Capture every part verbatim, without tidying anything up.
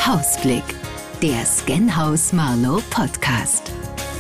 Hausblick, der Scanhaus Marlow Podcast.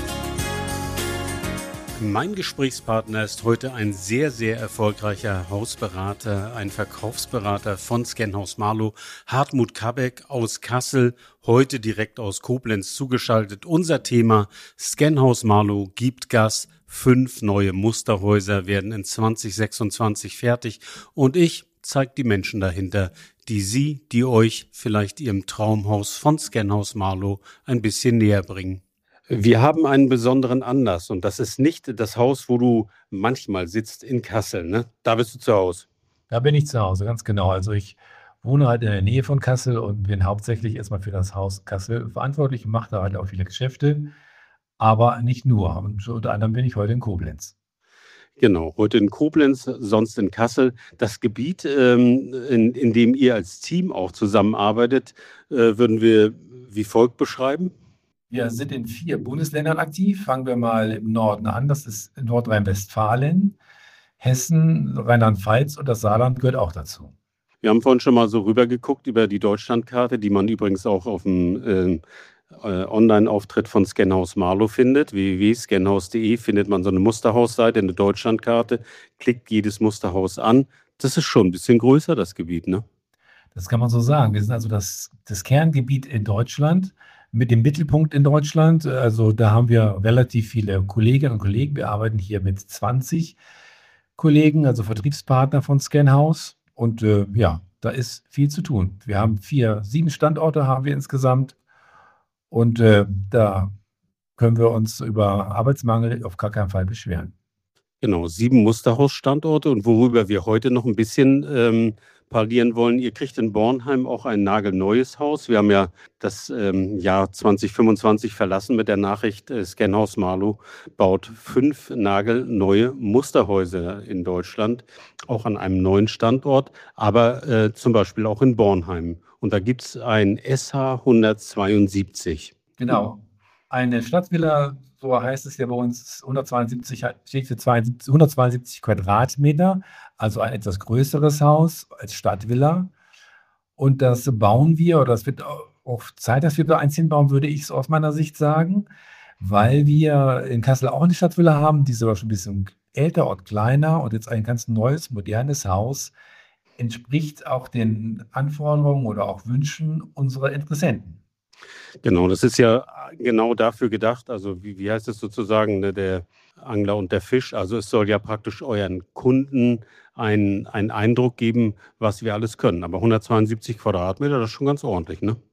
Mein Gesprächspartner ist heute ein sehr, sehr erfolgreicher Hausberater, ein Verkaufsberater von Scanhaus Marlow, Hartmut Kabek aus Kassel, heute direkt aus Koblenz zugeschaltet. Unser Thema: Scanhaus Marlow gibt Gas. Fünf neue Musterhäuser werden in zwanzig sechsundzwanzig fertig und ich zeige die Menschen dahinter, die Sie, die euch vielleicht Ihrem Traumhaus von Scanhaus Marlow ein bisschen näher bringen. Wir haben einen besonderen Anlass und das ist nicht das Haus, wo du manchmal sitzt in Kassel, ne? Da bist du zu Hause. Da bin ich zu Hause, ganz genau. Also ich wohne halt in der Nähe von Kassel und bin hauptsächlich erstmal für das Haus Kassel verantwortlich und mache da halt auch viele Geschäfte, aber nicht nur. Und unter anderem bin ich heute in Koblenz. Genau, heute in Koblenz, sonst in Kassel. Das Gebiet, ähm, in, in dem ihr als Team auch zusammenarbeitet, äh, würden wir wie folgt beschreiben. Wir sind in vier Bundesländern aktiv. Fangen wir mal im Norden an. Das ist Nordrhein-Westfalen, Hessen, Rheinland-Pfalz und das Saarland gehört auch dazu. Wir haben vorhin schon mal so rübergeguckt über die Deutschlandkarte, die man übrigens auch auf dem äh, äh, Online-Auftritt von Scanhaus Marlow findet. w w w punkt scanhaus punkt de findet man so eine Musterhausseite, eine Deutschlandkarte, klickt jedes Musterhaus an. Das ist schon ein bisschen größer, das Gebiet, ne? Das kann man so sagen. Wir sind also das, das Kerngebiet in Deutschland mit dem Mittelpunkt in Deutschland. Also da haben wir relativ viele Kolleginnen und Kollegen. Wir arbeiten hier mit zwanzig Kollegen, also Vertriebspartner von Scanhaus. Und äh, ja, da ist viel zu tun. Wir haben vier, sieben Standorte haben wir insgesamt. Und äh, da können wir uns über Arbeitsmangel auf gar keinen Fall beschweren. Genau, sieben Musterhausstandorte. Und worüber wir heute noch ein bisschen ähm, parlieren wollen, ihr kriegt in Bornheim auch ein nagelneues Haus. Wir haben ja das ähm, Jahr zwanzig fünfundzwanzig verlassen mit der Nachricht, äh, Scanhaus Marlow baut fünf nagelneue Musterhäuser in Deutschland, auch an einem neuen Standort, aber äh, zum Beispiel auch in Bornheim. Und da gibt es ein S H hundertzweiundsiebzig. Genau, eine Stadtvilla, so heißt es ja bei uns, hundertzweiundsiebzig, steht für zweiundsiebzig, hundertzweiundsiebzig Quadratmeter, also ein etwas größeres Haus als Stadtvilla. Und das bauen wir, oder es wird auch Zeit, dass wir da eins hinbauen, würde ich es aus meiner Sicht sagen, weil wir in Kassel auch eine Stadtvilla haben, die ist aber schon ein bisschen älter und kleiner und jetzt ein ganz neues, modernes Haus entspricht auch den Anforderungen oder auch Wünschen unserer Interessenten. Genau, das ist ja genau dafür gedacht, also wie, wie heißt es sozusagen, ne, der Angler und der Fisch. Also es soll ja praktisch euren Kunden einen, einen Eindruck geben, was wir alles können. Aber hundertzweiundsiebzig Quadratmeter, das ist schon ganz ordentlich, ne?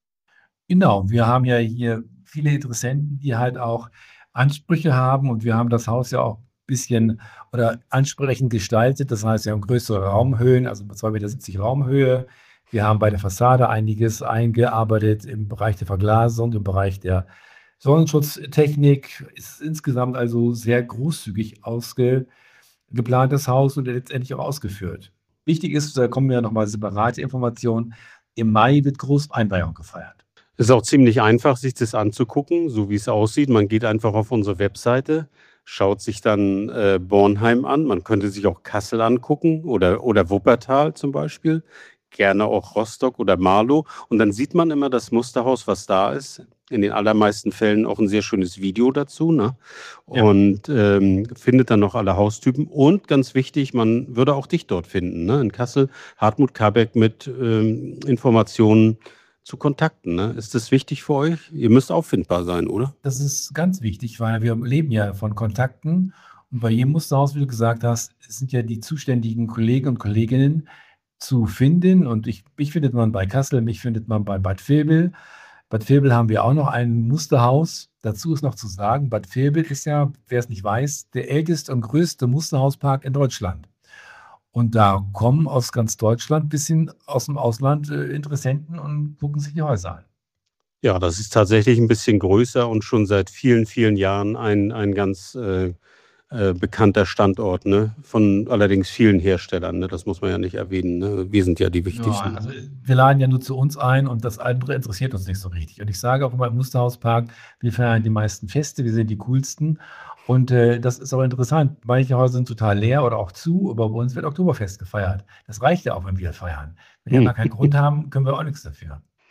Genau, wir haben ja hier viele Interessenten, die halt auch Ansprüche haben und wir haben das Haus ja auch ein bisschen oder ansprechend gestaltet. Das heißt, wir haben größere Raumhöhen, also zwei Meter siebzig Raumhöhe. Wir haben bei der Fassade einiges eingearbeitet im Bereich der Verglasung, im Bereich der Sonnenschutztechnik. Es ist insgesamt also sehr großzügig ausgeplantes Haus und letztendlich auch ausgeführt. Wichtig ist, da kommen ja nochmal separate Informationen, im Mai wird Großeinweihung gefeiert. Es ist auch ziemlich einfach, sich das anzugucken, so wie es aussieht. Man geht einfach auf unsere Webseite, schaut sich dann äh, Bornheim an. Man könnte sich auch Kassel angucken oder, oder Wuppertal zum Beispiel. Gerne auch Rostock oder Marlow. Und dann sieht man immer das Musterhaus, was da ist. In den allermeisten Fällen auch ein sehr schönes Video dazu, ne? Ja. Und ähm, findet dann noch alle Haustypen. Und ganz wichtig, man würde auch dich dort finden, ne? In Kassel, Hartmut Kabek mit ähm, Informationen zu Kontakten, ne? Ist das wichtig für euch? Ihr müsst auffindbar sein, oder? Das ist ganz wichtig, weil wir leben ja von Kontakten. Und bei jedem Musterhaus, wie du gesagt hast, sind ja die zuständigen Kollegen und Kolleginnen zu finden. Und ich, mich findet man bei Kassel, mich findet man bei Bad Vilbel. Bad Vilbel haben wir auch noch ein Musterhaus. Dazu ist noch zu sagen, Bad Vilbel ist ja, wer es nicht weiß, der älteste und größte Musterhauspark in Deutschland. Und da kommen aus ganz Deutschland bis hin aus dem Ausland äh, Interessenten und gucken sich die Häuser an. Ja, das ist tatsächlich ein bisschen größer und schon seit vielen, vielen Jahren ein, ein ganz äh, äh, bekannter Standort, ne? Von allerdings vielen Herstellern, ne? Das muss man ja nicht erwähnen, ne? Wir sind ja die Ja, wichtigsten. also wir laden ja nur zu uns ein und das andere interessiert uns nicht so richtig. Und ich sage auch immer im Musterhauspark, wir feiern die meisten Feste, wir sind die coolsten. Und äh, das ist auch interessant. Manche Häuser sind total leer oder auch zu, aber bei uns wird Oktoberfest gefeiert. Das reicht ja auch, wenn wir feiern. Wenn wir Hm. gar keinen Grund haben, können wir auch nichts dafür.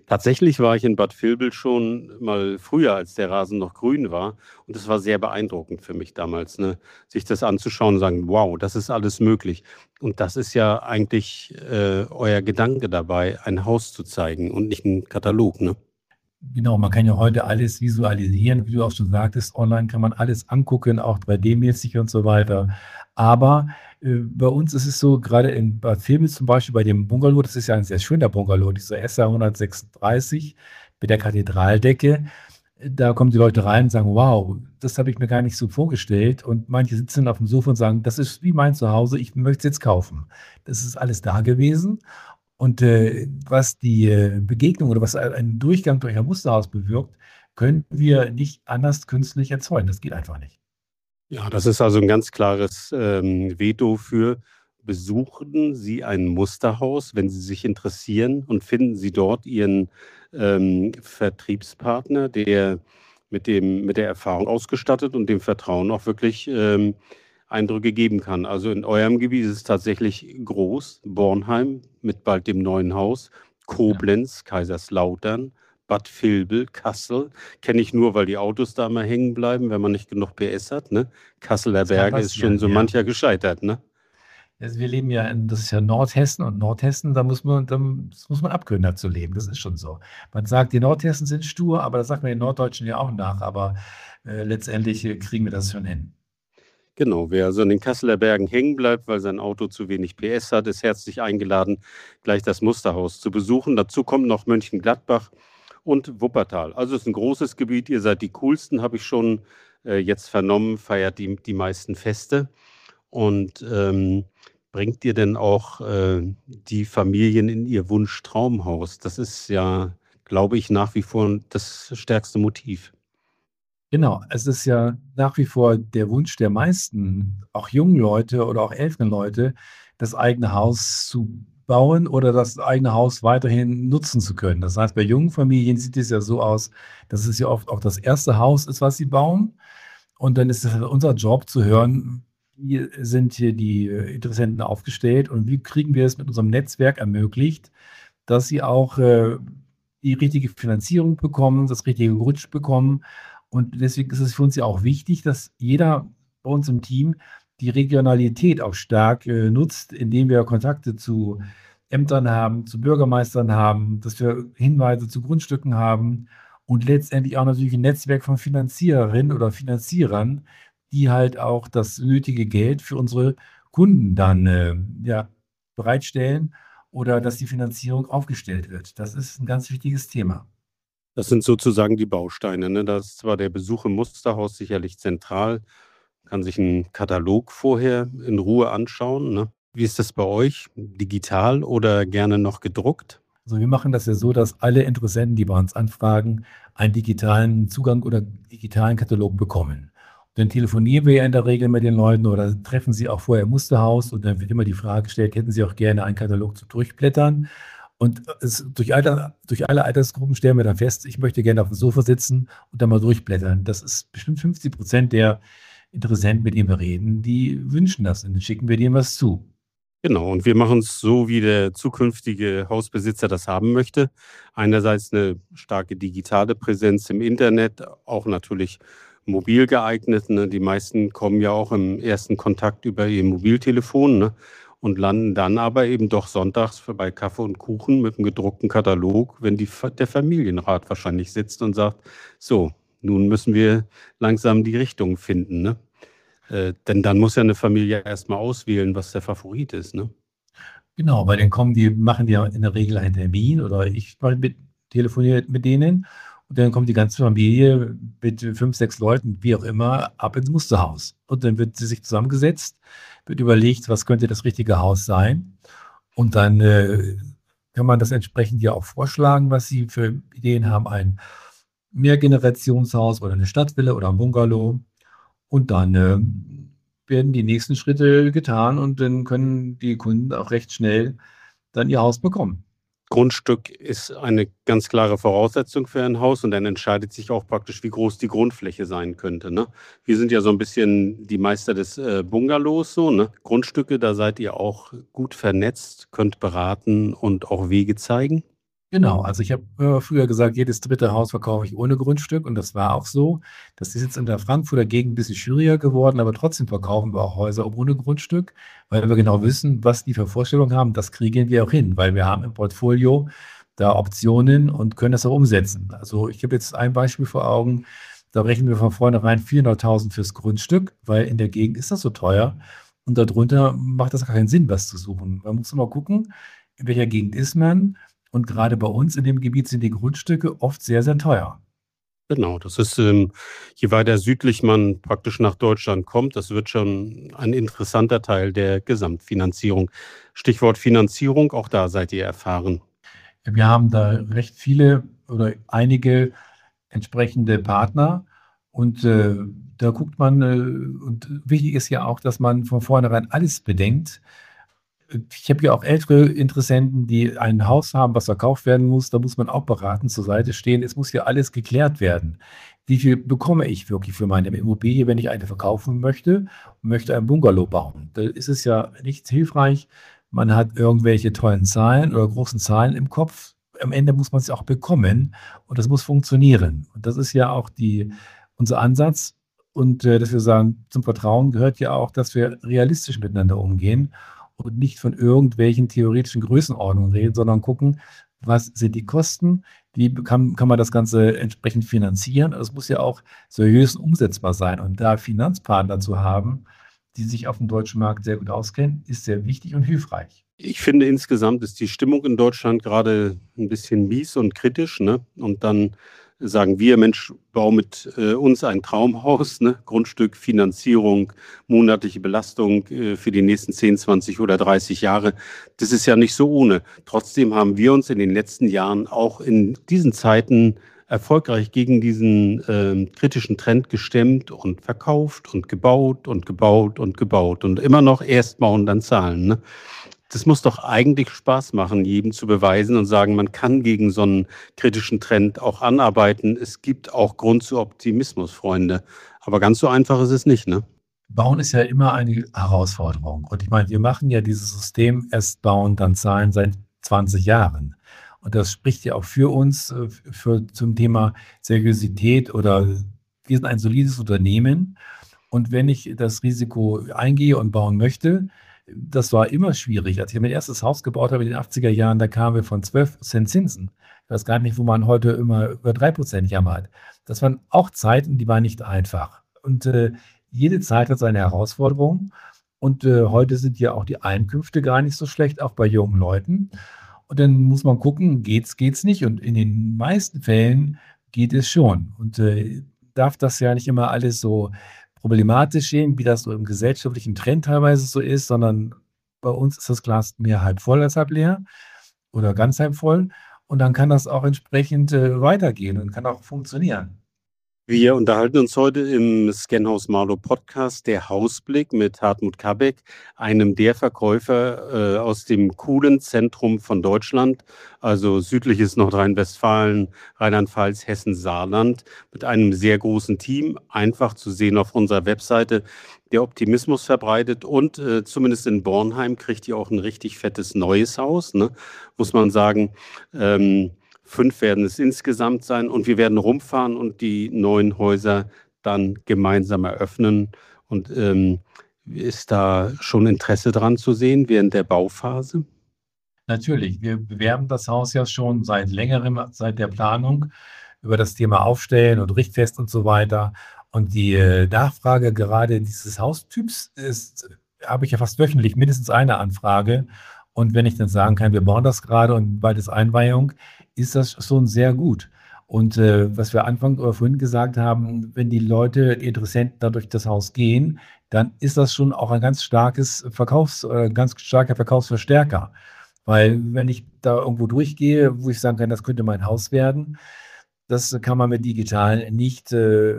Tatsächlich war ich in Bad Vilbel schon mal früher, als der Rasen noch grün war. Und das war sehr beeindruckend für mich damals, ne? Sich das anzuschauen und sagen, wow, das ist alles möglich. Und das ist ja eigentlich äh, euer Gedanke dabei, ein Haus zu zeigen und nicht einen Katalog, ne? Genau, man kann ja heute alles visualisieren, wie du auch schon sagtest, online kann man alles angucken, auch drei D-mäßig und so weiter. Aber, äh, bei uns ist es so, gerade in Bad Vilbel zum Beispiel bei dem Bungalow, das ist ja ein sehr schöner Bungalow, dieser S R hundertsechsunddreißig mit der Kathedraldecke. Äh, Da kommen die Leute rein und sagen: „Wow, das habe ich mir gar nicht so vorgestellt.“ Und manche sitzen auf dem Sofa und sagen: „Das ist wie mein Zuhause, ich möchte es jetzt kaufen.“ Das ist alles da gewesen. Und, äh, was die, äh, Begegnung oder was ein ein Durchgang durch ein Musterhaus bewirkt, können wir nicht anders künstlich erzeugen. Das geht einfach nicht. Ja, das ist also ein ganz klares, ähm, Veto für besuchen Sie ein Musterhaus, wenn Sie sich interessieren und finden Sie dort Ihren, ähm, Vertriebspartner, der mit dem mit der Erfahrung ausgestattet und dem Vertrauen auch wirklich, ähm, Eindrücke geben kann. Also, in eurem Gebiet ist es tatsächlich groß, Bornheim mit bald dem neuen Haus, Ja, Koblenz, Kaiserslautern, Bad Vilbel, Kassel. Kenne ich nur, weil die Autos da immer hängen bleiben, wenn man nicht genug P S hat, ne? Kasseler das kann Berge ist schon passieren, so ja. mancher gescheitert, ne? Also, wir leben ja in das ist ja Nordhessen und Nordhessen, da muss man dann das muss man abkönnen, da zu leben. Das ist schon so. Man sagt, die Nordhessen sind stur, aber das sagt man den Norddeutschen ja auch nach, aber, äh, letztendlich, äh, kriegen wir das schon hin. Genau, wer also in den Kasseler Bergen hängen bleibt, weil sein Auto zu wenig P S hat, ist herzlich eingeladen, gleich das Musterhaus zu besuchen. Dazu kommt noch Mönchengladbach und Wuppertal. Also es ist ein großes Gebiet. Ihr seid die coolsten, habe ich schon äh, jetzt vernommen, feiert die, die meisten Feste. Und ähm, bringt ihr denn auch äh, die Familien in ihr Wunschtraumhaus? Das ist ja, glaube ich, nach wie vor das stärkste Motiv. Genau, es ist ja nach wie vor der Wunsch der meisten, auch jungen Leute oder auch älteren Leute, das eigene Haus zu bauen oder das eigene Haus weiterhin nutzen zu können. Das heißt, bei jungen Familien sieht es ja so aus, dass es ja oft auch das erste Haus ist, was sie bauen. Und dann ist es halt unser Job zu hören, wie sind hier die äh, Interessenten aufgestellt und wie kriegen wir es mit unserem Netzwerk ermöglicht, dass sie auch, äh, die richtige Finanzierung bekommen, das richtige Rutsch bekommen. Und deswegen ist es für uns ja auch wichtig, dass jeder bei uns im Team die Regionalität auch stark, äh, nutzt, indem wir Kontakte zu Ämtern haben, zu Bürgermeistern haben, dass wir Hinweise zu Grundstücken haben und letztendlich auch natürlich ein Netzwerk von Finanziererinnen oder Finanzierern, die halt auch das nötige Geld für unsere Kunden dann, äh, ja, bereitstellen oder dass die Finanzierung aufgestellt wird. Das ist 'n ganz wichtiges Thema. Das sind sozusagen die Bausteine, ne? Da ist zwar der Besuch im Musterhaus sicherlich zentral, kann sich 'n Katalog vorher in Ruhe anschauen, ne? Wie ist das bei euch? Digital oder gerne noch gedruckt? Also, wir machen das ja so, dass alle Interessenten, die bei uns anfragen, einen digitalen Zugang oder digitalen Katalog bekommen. Dann telefonieren wir ja in der Regel mit den Leuten oder treffen sie auch vorher im Musterhaus und dann wird immer die Frage gestellt: „Hätten Sie auch gerne einen Katalog zum Durchblättern?“ Und es durch alle durch alle Altersgruppen stellen wir dann fest: „Ich möchte gerne auf dem Sofa sitzen und dann mal durchblättern.“ Das ist bestimmt fünfzig Prozent der Interessenten, mit denen wir reden, die wünschen das und dann schicken wir denen was zu. Genau, und wir machen es so, wie der zukünftige Hausbesitzer das haben möchte. Einerseits eine starke digitale Präsenz im Internet, auch natürlich mobil geeignet, ne? Die meisten kommen ja auch im ersten Kontakt über ihr Mobiltelefon, ne, und landen dann aber eben doch sonntags für bei Kaffee und Kuchen mit 'm gedruckten Katalog, wenn die Fa der Familienrat wahrscheinlich sitzt und sagt: „So, nun müssen wir langsam die Richtung finden“, ne? Äh, denn dann muss ja eine Familie erst mal auswählen, was der Favorit ist, ne? Genau, weil dann kommen die machen die ja in der Regel einen Termin oder ich mache mit telefoniere mit denen und dann kommt die ganze Familie mit fünf, sechs Leuten, wie auch immer, ab ins Musterhaus. Und dann wird sie sich zusammengesetzt, wird überlegt, was könnte das richtige Haus sein? Und dann, äh, kann man das entsprechend ja auch vorschlagen, was sie für Ideen haben, ein Mehrgenerationshaus oder eine Stadtvilla oder 'n Bungalow. Und dann, ähm, werden die nächsten Schritte getan und dann können die Kunden auch recht schnell dann ihr Haus bekommen. Grundstück ist eine ganz klare Voraussetzung für ein Haus und dann entscheidet sich auch praktisch, wie groß die Grundfläche sein könnte, ne? Wir sind ja so ein bisschen die Meister des, äh, Bungalows so, ne? Grundstücke, da seid ihr auch gut vernetzt, könnt beraten und auch Wege zeigen? Genau, also ich habe äh, früher gesagt, jedes dritte Haus verkaufe ich ohne Grundstück und das war auch so. Das ist jetzt in der Frankfurter Gegend ein bisschen schwieriger geworden, aber trotzdem verkaufen wir auch Häuser ohne Grundstück, weil wir genau wissen, was die für Vorstellungen haben. Das kriegen wir auch hin, weil wir haben im Portfolio da Optionen und können das auch umsetzen. Also ich habe jetzt ein Beispiel vor Augen, da rechnen wir von vornherein vierhunderttausend fürs Grundstück, weil in der Gegend ist das so teuer und darunter macht das gar keinen Sinn, was zu suchen. Man muss immer gucken, in welcher Gegend ist man, und gerade bei uns in dem Gebiet sind die Grundstücke oft sehr, sehr teuer. Genau, das ist, ähm, je weiter südlich man praktisch nach Deutschland kommt, das wird schon ein interessanter Teil der Gesamtfinanzierung. Stichwort Finanzierung, auch da seid ihr erfahren. Wir haben da recht viele oder einige entsprechende Partner und, äh, da guckt man, äh und wichtig ist ja auch, dass man von vornherein alles bedenkt. Äh, ich habe ja auch ältere Interessenten, die ein Haus haben, was verkauft werden muss. Da muss man auch beratend zur Seite stehen. Es muss ja alles geklärt werden. Wie viel bekomme ich wirklich für meine Immobilie, wenn ich eine verkaufen möchte und möchte ein Bungalow bauen? Da ist es ja nicht hilfreich, man hat irgendwelche tollen Zahlen oder großen Zahlen im Kopf. Am Ende muss man es auch bekommen und das muss funktionieren. Und das ist ja auch die unser Ansatz und, äh, dass wir sagen, zum Vertrauen gehört ja auch, dass wir realistisch miteinander umgehen und nicht von irgendwelchen theoretischen Größenordnungen reden, sondern gucken, was sind die Kosten, wie kann kann man das Ganze entsprechend finanzieren? Es muss ja auch seriös umsetzbar sein und da Finanzpartner zu haben, die sich auf dem deutschen Markt sehr gut auskennen, ist sehr wichtig und hilfreich. Ich finde, insgesamt ist die Stimmung in Deutschland gerade ein bisschen mies und kritisch, ne? Und dann sagen wir: „Mensch, bau mit, äh, uns ein Traumhaus“, ne? Grundstück, Finanzierung, monatliche Belastung, äh, für die nächsten zehn, zwanzig oder dreißig Jahre. Das ist ja nicht so ohne. Trotzdem haben wir uns in den letzten Jahren auch in diesen Zeiten erfolgreich gegen diesen, ähm, kritischen Trend gestemmt und verkauft und gebaut und gebaut und gebaut und immer noch erst bauen, dann zahlen, ne? Das muss doch eigentlich Spaß machen, jedem zu beweisen und sagen, man kann gegen so einen kritischen Trend auch anarbeiten. Es gibt auch Grund zu Optimismus, Freunde. Aber ganz so einfach ist es nicht, ne? Bauen ist ja immer eine Herausforderung. Und ich meine, wir machen ja dieses System erst bauen, dann zahlen seit zwanzig Jahren. Und das spricht ja auch für uns, äh, für zum Thema Seriosität oder wir sind ein solides Unternehmen. Und wenn ich das Risiko eingehe und bauen möchte, das war immer schwierig. Als ich mein erstes Haus gebaut habe in den achtziger Jahren, da kamen wir von zwölf Cent Zinsen. Ich weiß gar nicht, wo man heute immer über drei Prozent jammert. Das waren auch Zeiten, die waren nicht einfach. Und äh, jede Zeit hat seine Herausforderungen. Und äh, heute sind ja auch die Einkünfte gar nicht so schlecht, auch bei jungen Leuten. Und dann muss man gucken, geht's, geht's nicht. Und in den meisten Fällen geht es schon. Und äh, darf das ja nicht immer alles so problematisch sehen, wie das so im gesellschaftlichen Trend teilweise so ist, sondern bei uns ist das Glas mehr halb voll als halb leer oder ganz halb voll. Und dann kann das auch entsprechend äh, weitergehen und kann auch funktionieren. Wir unterhalten uns heute im Scanhaus Marlow Podcast der Hausblick mit Hartmut Kabeck, einem der Verkäufer äh, aus dem coolen Zentrum von Deutschland, also südliches Nordrhein-Westfalen, Rheinland-Pfalz, Hessen, Saarland, mit einem sehr großen Team, einfach zu sehen auf unserer Webseite, der Optimismus verbreitet und äh, zumindest in Bornheim kriegt ihr auch ein richtig fettes neues Haus, ne? Muss man sagen. Ähm, Fünf werden es insgesamt sein und wir werden rumfahren und die neuen Häuser dann gemeinsam eröffnen. Und ähm, ist da schon Interesse dran zu sehen während der Bauphase? Natürlich, wir bewerben das Haus ja schon seit längerem, seit der Planung über das Thema Aufstellen und Richtfest und so weiter. Und die äh, Nachfrage gerade dieses Haustyps ist, habe ich ja fast wöchentlich mindestens eine Anfrage. Und wenn ich dann sagen kann, wir bauen das gerade und bald ist Einweihung, ist das schon sehr gut. Und äh, was wir Anfang oder vorhin gesagt haben, wenn die Leute, die Interessenten da durch das Haus gehen, dann ist das schon auch ein ganz starkes Verkaufs, äh, ganz starker Verkaufsverstärker. Weil wenn ich da irgendwo durchgehe, wo ich sagen kann, das könnte mein Haus werden, das kann man mit digital nicht äh,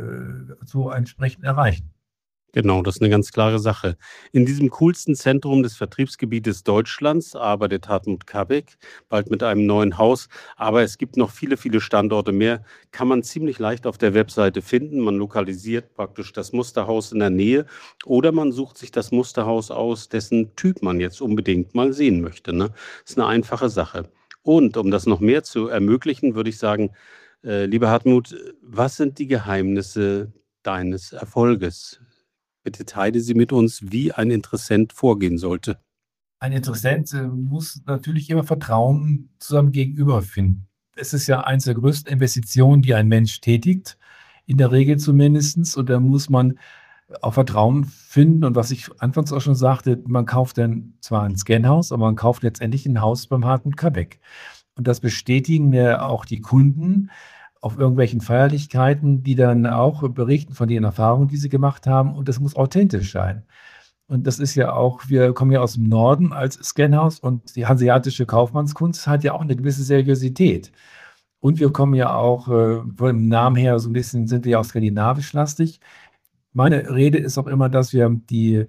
so entsprechend erreichen. Genau, das ist eine ganz klare Sache. In diesem coolsten Zentrum des Vertriebsgebietes Deutschlands arbeitet Hartmut Kabeck, bald mit einem neuen Haus. Aber es gibt noch viele, viele Standorte mehr. Kann man ziemlich leicht auf der Webseite finden. Man lokalisiert praktisch das Musterhaus in der Nähe oder man sucht sich das Musterhaus aus, dessen Typ man jetzt unbedingt mal sehen möchte, ne? Ist eine einfache Sache. Und um das noch mehr zu ermöglichen, würde ich sagen, äh, lieber Hartmut, was sind die Geheimnisse deines Erfolges? Bitte teile sie mit uns, wie ein Interessent vorgehen sollte. Ein Interessent äh, muss natürlich immer Vertrauen zu seinem Gegenüber finden. Es ist ja eins der größten Investitionen, die ein Mensch tätigt, in der Regel zumindestens. Und da muss man auch Vertrauen finden. Und was ich anfangs auch schon sagte, man kauft dann zwar ein Scanhaus, aber man kauft letztendlich ein Haus beim Hartmut Kabeck. Und das bestätigen mir auch die Kunden auf irgendwelchen Feierlichkeiten, die dann auch berichten von den Erfahrungen, die sie gemacht haben. Und das muss authentisch sein. Und das ist ja auch, wir kommen ja aus dem Norden als Scanhaus und die hanseatische Kaufmannskunst hat ja auch eine gewisse Seriosität. Und wir kommen ja auch äh, von dem Namen her so ein bisschen, sind wir ja auch skandinavisch lastig. Meine Rede ist auch immer, dass wir die,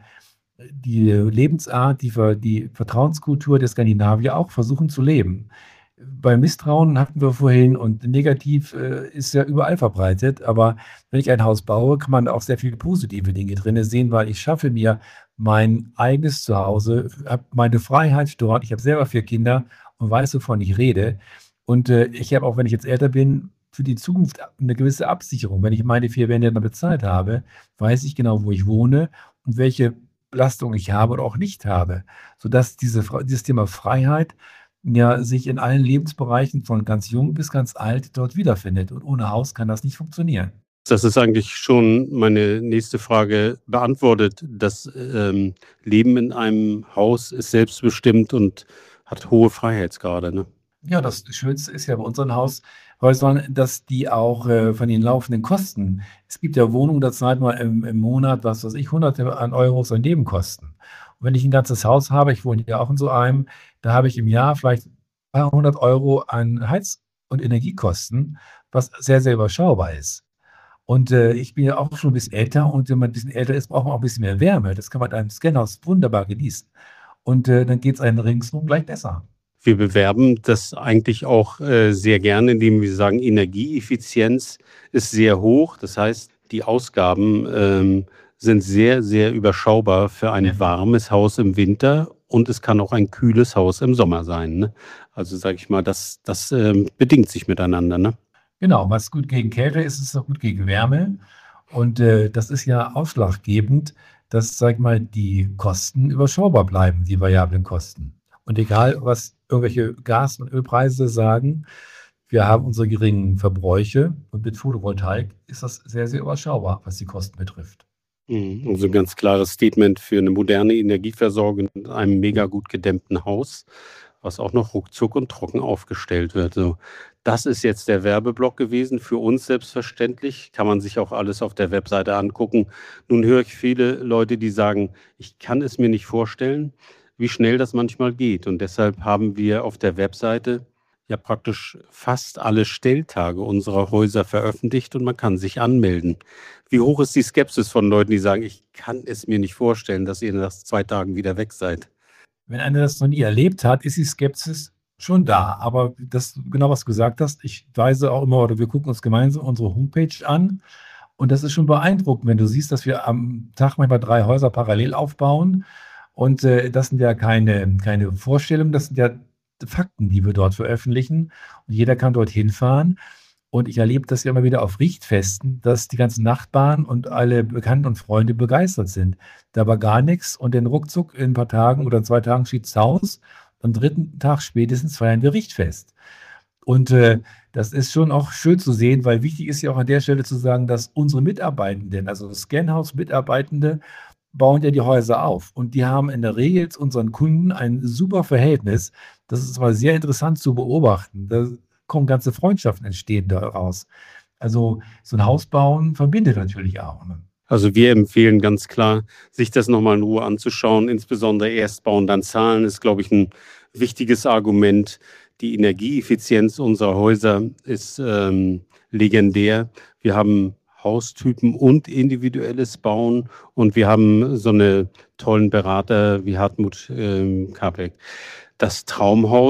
die Lebensart, die, Ver- die Vertrauenskultur der Skandinavier auch versuchen zu leben. Bei Misstrauen hatten wir vorhin und negativ äh, ist ja überall verbreitet, aber wenn ich ein Haus baue, kann man auch sehr viele positive Dinge drin sehen, weil ich schaffe mir mein eigenes Zuhause, habe meine Freiheit dort. Ich habe selber vier Kinder und weiß, wovon ich rede. Und äh, ich habe auch, wenn ich jetzt älter bin, für die Zukunft eine gewisse Absicherung. Wenn ich meine vier Wände dann bezahlt habe, weiß ich genau, wo ich wohne und welche Belastung ich habe oder auch nicht habe, sodass diese, Fre- dieses Thema Freiheit ja sich in allen Lebensbereichen von ganz jung bis ganz alt dort wiederfindet. Und ohne Haus kann das nicht funktionieren. Das ist eigentlich schon meine nächste Frage beantwortet. Das ähm, Leben in einem Haus ist selbstbestimmt und hat hohe Freiheitsgrade, ne? Ja, das Schönste ist ja bei unseren Haushäusern, dass die auch äh, von den laufenden Kosten, es gibt ja Wohnungen, da zahlt man im, im Monat, was weiß ich, Hunderte an Euros an Nebenkosten. Und wenn ich ein ganzes Haus habe, ich wohne ja auch in so einem, da habe ich im Jahr vielleicht ein paar hundert Euro an Heiz- und Energiekosten, was sehr, sehr überschaubar ist. Und äh, ich bin ja auch schon ein bisschen älter und wenn man ein bisschen älter ist, braucht man auch ein bisschen mehr Wärme. Das kann man in einem Scanhaus wunderbar genießen. Und äh, dann geht es einem ringsum gleich besser. Wir bewerben das eigentlich auch äh, sehr gerne, indem wir sagen, Energieeffizienz ist sehr hoch. Das heißt, die Ausgaben ähm, sind sehr, sehr überschaubar für ein warmes Haus im Winter und es kann auch ein kühles Haus im Sommer sein. Ne? Also sage ich mal, das, das ähm, bedingt sich miteinander. Ne? Genau, was gut gegen Kälte ist, ist auch gut gegen Wärme. Und äh, das ist ja ausschlaggebend, dass, sag ich mal, die Kosten überschaubar bleiben, die variablen Kosten. Und egal, was irgendwelche Gas- und Ölpreise sagen, wir haben unsere geringen Verbräuche und mit Photovoltaik ist das sehr, sehr überschaubar, was die Kosten betrifft. Mhm. Also ein ganz klares Statement für eine moderne Energieversorgung in einem mega gut gedämmten Haus, was auch noch ruckzuck und trocken aufgestellt wird. So, das ist jetzt der Werbeblock gewesen. Für uns selbstverständlich. Kann man sich auch alles auf der Webseite angucken. Nun höre ich viele Leute, die sagen, ich kann es mir nicht vorstellen, wie schnell das manchmal geht. Und deshalb haben wir auf der Webseite ja praktisch fast alle Stelltage unserer Häuser veröffentlicht und man kann sich anmelden. Wie hoch ist die Skepsis von Leuten, die sagen, ich kann es mir nicht vorstellen, dass ihr nach zwei Tagen wieder weg seid? Wenn einer das noch nie erlebt hat, ist die Skepsis schon da. Aber das, genau was du gesagt hast, ich weise auch immer, oder wir gucken uns gemeinsam unsere Homepage an. Und das ist schon beeindruckend, wenn du siehst, dass wir am Tag manchmal drei Häuser parallel aufbauen. Und äh, das sind ja keine, keine Vorstellungen, das sind ja Fakten, die wir dort veröffentlichen. Und jeder kann dort hinfahren. Und ich erlebe das ja immer wieder auf Richtfesten, dass die ganzen Nachbarn und alle Bekannten und Freunde begeistert sind. Da war gar nichts und dann ruckzuck in ein paar Tagen oder zwei Tagen steht's Haus. Am dritten Tag spätestens feiern wir Richtfest. Und äh, das ist schon auch schön zu sehen, weil wichtig ist ja auch an der Stelle zu sagen, dass unsere Mitarbeitenden, also Scanhouse-Mitarbeitende, bauen ja die Häuser auf. Und die haben in der Regel zu unseren Kunden ein super Verhältnis. Das ist aber sehr interessant zu beobachten. Da kommen ganze Freundschaften entstehen daraus. Also so ein Haus bauen verbindet natürlich auch. Ne? Also wir empfehlen ganz klar, sich das nochmal in Ruhe anzuschauen. Insbesondere erst bauen, dann zahlen ist, glaube ich, ein wichtiges Argument. Die Energieeffizienz unserer Häuser ist ähm, legendär. Wir haben Haustypen und individuelles Bauen und wir haben so eine tollen Berater wie Hartmut ähm, Kabeck. Das Traumhaus,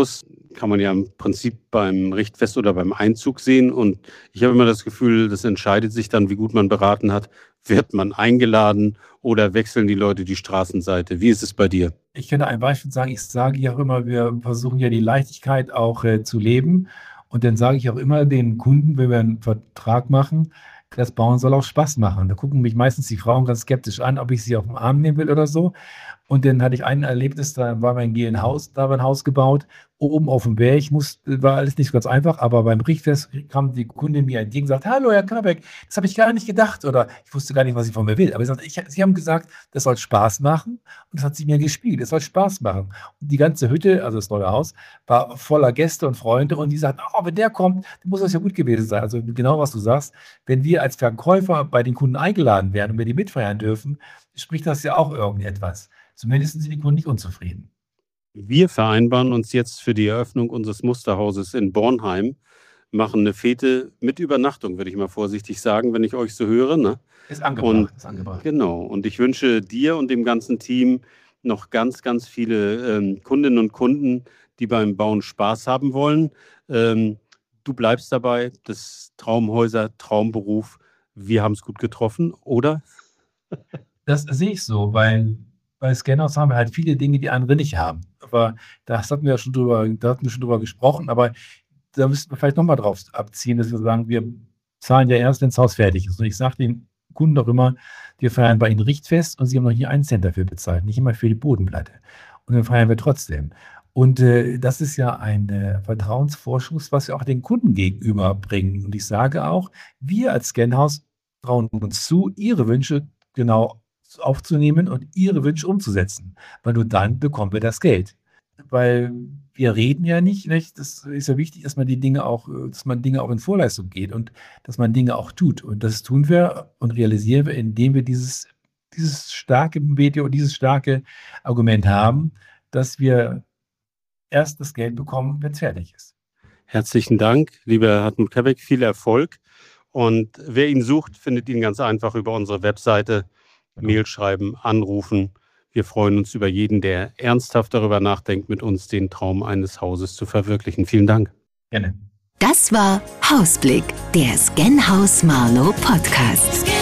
kann man ja im Prinzip beim Richtfest oder beim Einzug sehen. Und ich habe immer das Gefühl, das entscheidet sich dann, wie gut man beraten hat. Wird man eingeladen oder wechseln die Leute die Straßenseite? Wie ist es bei dir? Ich könnte ein Beispiel sagen. Ich sage ja auch immer, wir versuchen ja die Leichtigkeit auch äh, zu leben. Und dann sage ich auch immer den Kunden, wenn wir einen Vertrag machen, das Bauen soll auch Spaß machen. Da gucken mich meistens die Frauen ganz skeptisch an, ob ich sie auf den Arm nehmen will oder so. Und dann hatte ich ein Erlebnis, da war mein G in Haus, da war ein Haus gebaut, oben auf dem Berg, muss, war alles nicht so ganz einfach, aber beim Richtfest kam die Kundin mir entgegen und sagt, hallo Herr Kabeck, das habe ich gar nicht gedacht oder ich wusste gar nicht, was sie von mir will. Aber sie, sagt, ich, sie haben gesagt, das soll Spaß machen und das hat sie mir gespiegelt, das soll Spaß machen. Und die ganze Hütte, also das neue Haus, war voller Gäste und Freunde und die sagten, oh, wenn der kommt, dann muss das ja gut gewesen sein. Also genau, was du sagst, wenn wir als Verkäufer bei den Kunden eingeladen werden und wir die mitfeiern dürfen, spricht das ja auch irgendetwas. Zumindest sind die Kunden nicht unzufrieden. Wir vereinbaren uns jetzt für die Eröffnung unseres Musterhauses in Bornheim, machen eine Fete mit Übernachtung, würde ich mal vorsichtig sagen, wenn ich euch so höre. Ne? Ist angebracht, Und ist angebracht. genau. Und ich wünsche dir und dem ganzen Team noch ganz, ganz viele ähm, Kundinnen und Kunden, die beim Bauen Spaß haben wollen. Ähm, du bleibst dabei, das Traumhäuser, Traumberuf. Wir haben es gut getroffen, oder? Das sehe ich so, weil bei Scanners haben wir halt viele Dinge, die andere nicht haben. Aber das hatten wir ja schon drüber, da hatten wir schon drüber gesprochen, aber da müssten wir vielleicht nochmal drauf abziehen, dass wir sagen, wir zahlen ja erst, wenn das Haus fertig ist. Und ich sage den Kunden doch immer, wir feiern bei ihnen Richtfest und sie haben noch nie einen Cent dafür bezahlt, nicht immer für die Bodenplatte. Und dann feiern wir trotzdem. Und äh, das ist ja ein äh, Vertrauensvorschuss, was wir auch den Kunden gegenüber bringen. Und ich sage auch, wir als Scanhaus trauen uns zu, ihre Wünsche genau aufzunehmen und ihre Wünsche umzusetzen. Weil nur dann bekommen wir das Geld. Weil wir reden ja nicht, nicht, das ist ja wichtig, dass man die Dinge auch, dass man Dinge auch in Vorleistung geht und dass man Dinge auch tut. Und das tun wir und realisieren wir, indem wir dieses, dieses starke Medium und dieses starke Argument haben, dass wir erst das Geld bekommen, wenn es fertig ist. Herzlichen Dank, lieber Hartmut Kabeck, viel Erfolg. Und wer ihn sucht, findet ihn ganz einfach über unsere Webseite. Mail schreiben, anrufen. Wir freuen uns über jeden, der ernsthaft darüber nachdenkt, mit uns den Traum eines Hauses zu verwirklichen. Vielen Dank. Gerne. Das war Hausblick, der Scanhaus Marlow Podcast.